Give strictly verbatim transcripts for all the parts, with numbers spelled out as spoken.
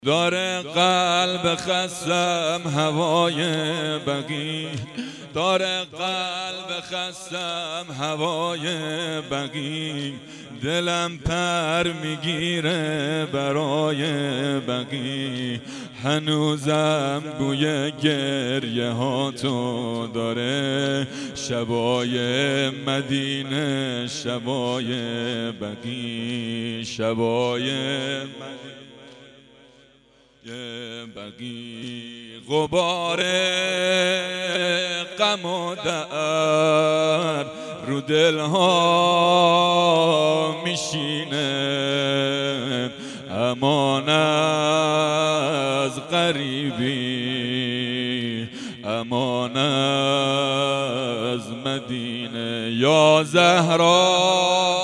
داره قلب خستم هوای بقی، داره قلب خستم هوای بقی، دلم پر میگیره برای بقی. هنوزم بوی گریه ها تو داره، شبای مدینه شبای بقی، شبای مدینه بقی. غبار غم و درد رو دلها میشینه، امان از غریبی، امان از مدینه. یا زهرا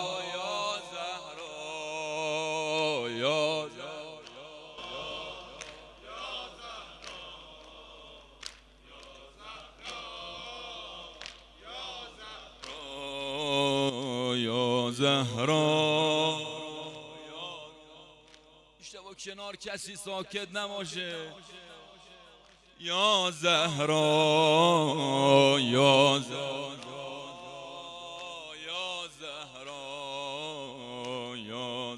زهرا، اشتباه کنار کسی ساکت نماشه. یا زهرا یا زهرا یا زهرا یا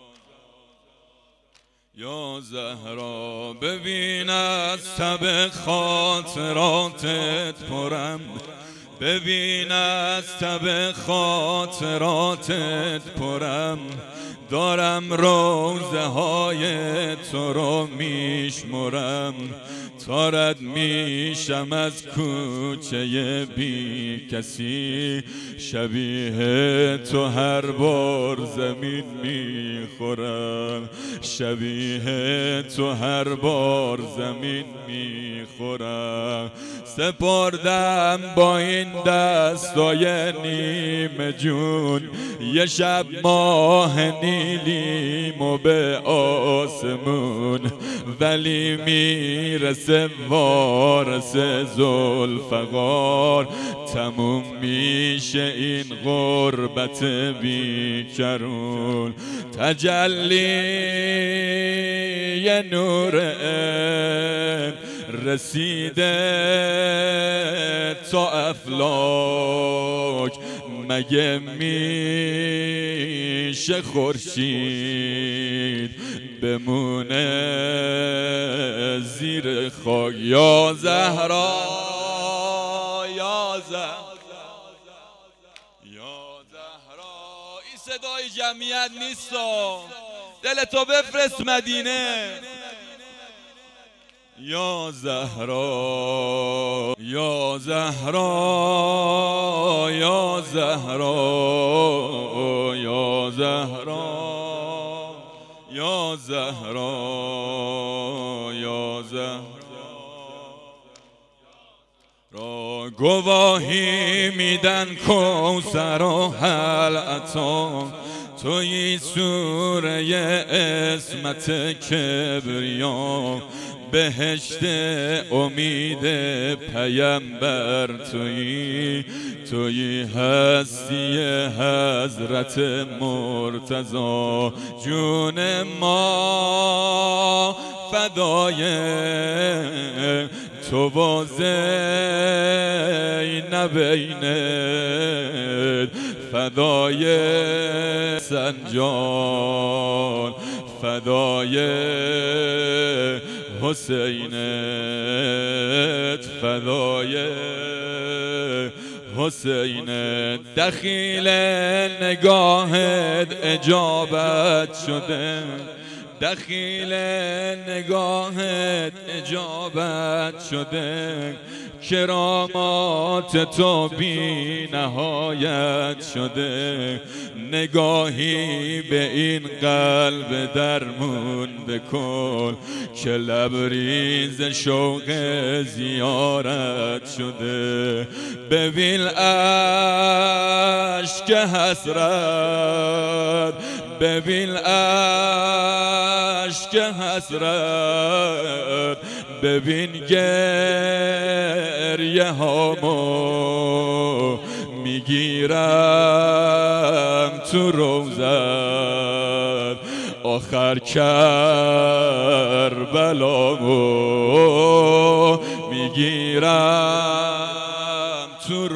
زهرا یا زهرا. ببین از تب خاطراتت پرم، ببین از تب خاطراتت پرم، دارم روزه های تو رو میشمرم، تا رد میشم از کوچه بی کسی. شبیه تو هر بار زمین میخورم، شبیه تو هر بار زمین میخورم. سپردم با این دستای نیمه جون، یه شب ماه نیلیمو به آسمون، ولی میرسه وارث ذوالفقار، تموم میشه این غربت بیکرون. تجلی نور رسیده تا افلاک، مگه میشه خورشید بمونه زیر خاک؟ یا زهرا یا زهرا یا زهرا. این صدای جمعیت نیست، دلتو بفرست مدینه. یا زهرا یا زهرا یا زهرا یا زهرا یا زهرا یا زهرا. را گواهی میدن کوثر و حلعتا، توی سوره عصمت کبریا، بهشت امید پیامبر تویی، تویی هستی حضرت مرتضی. جون ما فدای تو و زینبینت، فدای سنجان، فدای حسینت، فدای حسینت. دخیل نگاهت اجابت شده، دخیل نگاهت اجابت شده، کرامات تو بی نهایت شده. نگاهی به این قلب درمون بکن که لبریز شوق زیارت شده. ببین اشک حسرت، ببین اشک حسرت، ببین گریه هامو میگیرم تو روزت. آخر کربلامو میگیرم تو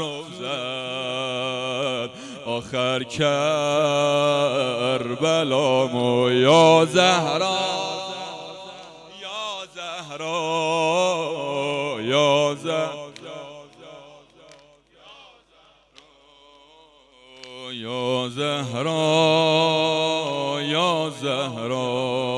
روزت، آخر کربلامو یا زهرا یا زهرا یا زهرا یا زهرا یا زهرا